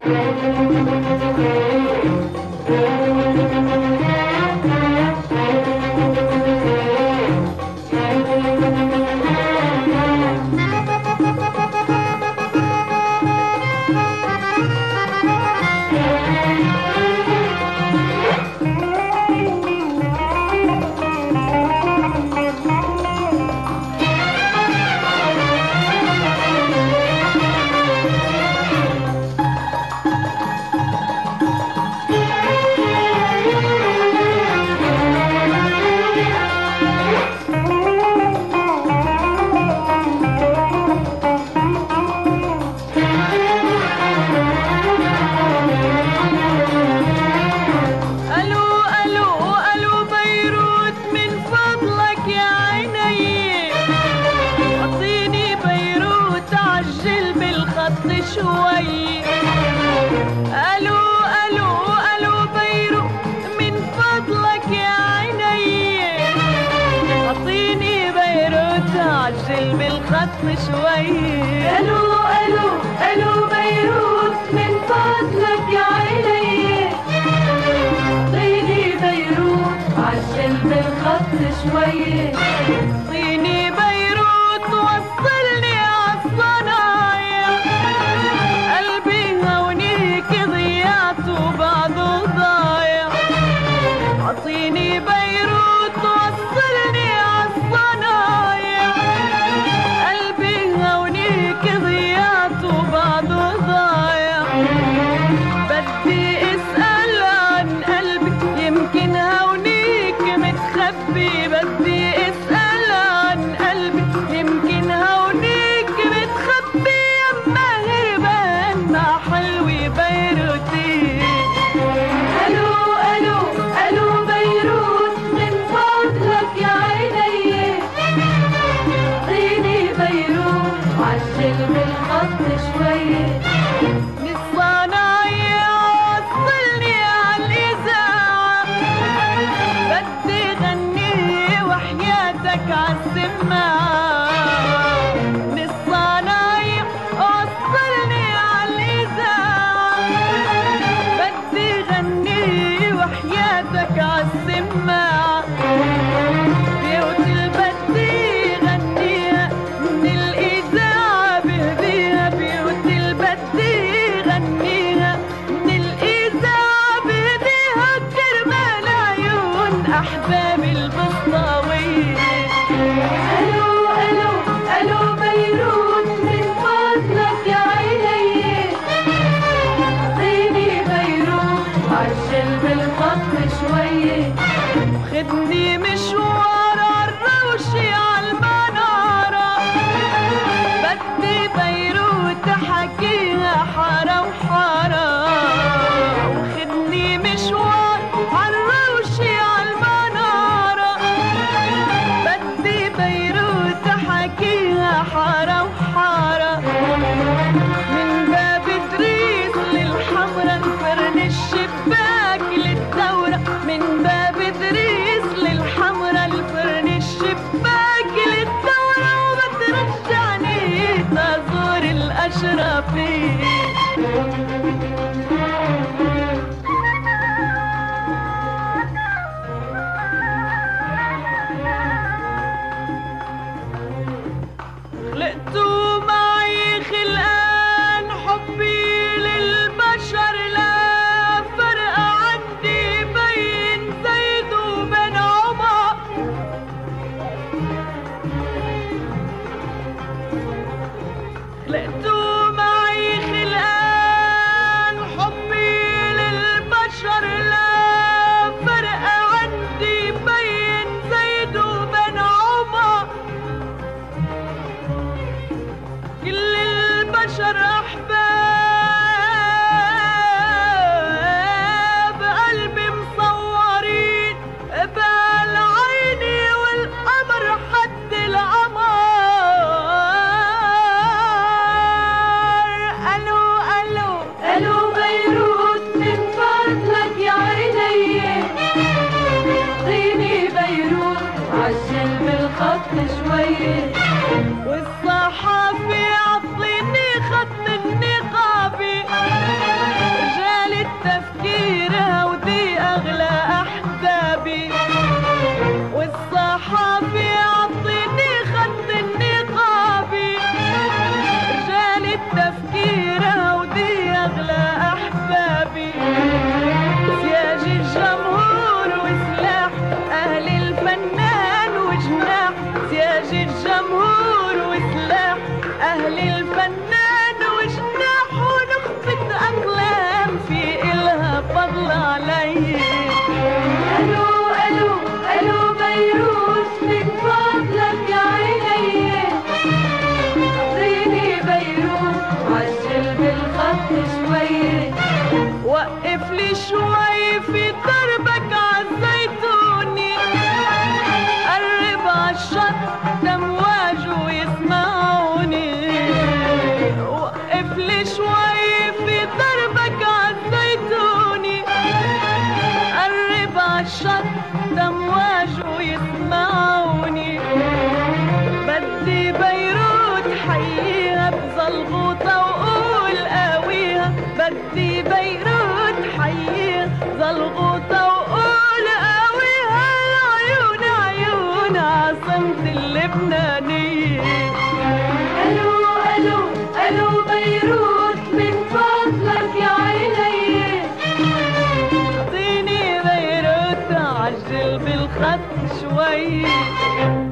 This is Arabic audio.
عجل بالخط شوية. الو الو الو بيروت من فضلك يا عيني، اعطيني بيروت عجل بالخط شوية. اعطيني بيروت وصلني عالصنايع، قلبي هونيك ضيعت وبعضه ضايع. اعطيني بيروت وصلني عالصنايع، قلبي هونيك ضيعت وبعضه ضايع. بدي اسأل عن قلبي يمكن هونيك متخبي، بدي اسأل عن قلبي يمكن هونيك متخبي. يما هربان مع حلوي بيروتي. الو الو الو بيروت من فضلك يا عيني، اعطيني بيروت عجل بالخط شوية. الصنايع وصلني عالإذاعة، بدي غني وحياتك عالسماعة. الصنايع وصلني عالإذاعة، بدي غني وحياتك عالسماعة. بيوت البدي غنيها من الإذاعة بهديها، بيوت البدي غنيها من الإذاعة بهديها. كرمال عيون أحبابي البسطاوية. ألو ألو ألو بيروت من فضلك يا عيني، اعطيني بيروت عجل بالخط شوية. خدني مشوار عالروشي عالمنارة، بدي بيروت حكيها حارة وحارة. وخدني مشوار عالروشي عالمنارة، بدي بيروت حكيها حارة وحارة. من باب إدريس للحمرا نفرن الشباك للدورة، من باب إدريس للحمرا نفرن الشباك للدورة. وبترجعني تزور الأشرفية. خلقتوا معي خلقان، حبي للبشر لا فرق عندي بين زيد وبين عمر. خلقتوا معي خلقان، حبي شوي، وقف لي شوي في دربك عالزيتوني، قرب عالشط امواجه يسمعوني، وقف لي شوي في دربك عالزيتوني، قرب عالشط امواجه يسمعوني، بدي بيروت حييها بزلغوطة وقول قاويها، بدي بيروت حييها زلغوطة وقول قاويها، العيون عيون عاصمة اللبنانية. الو الو الو بيروت من فضلك يا عيني، اعطيني بيروت عجل بالخط شوي.